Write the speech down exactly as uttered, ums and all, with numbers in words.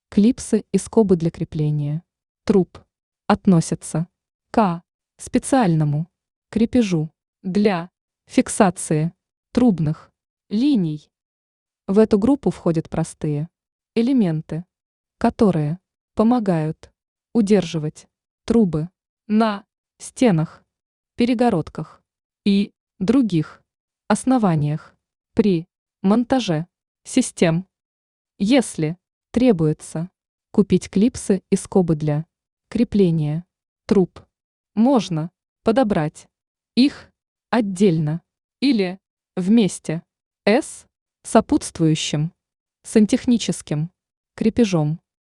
Клипсы и скобы для крепления труб относятся к специальному крепежу для фиксации трубных линий. В эту группу входят простые элементы, которые помогают удерживать трубы на стенах, перегородках и других основаниях при монтаже систем. Если требуется купить клипсы и скобы для крепления труб, можно подобрать их отдельно или вместе с сопутствующим сантехническим крепежом.